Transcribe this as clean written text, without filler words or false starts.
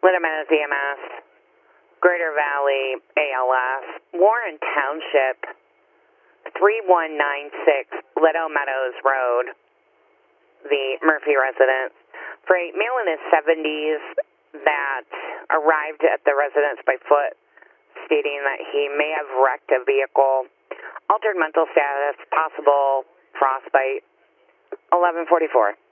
Little Meadows EMS, Greater Valley ALS, Warren Township, 3196 Little Meadows Road, the Murphy residence, for a male in his 70s that arrived at the residence by foot, stating that he may have wrecked a vehicle. Altered mental status, possible frostbite, 1144.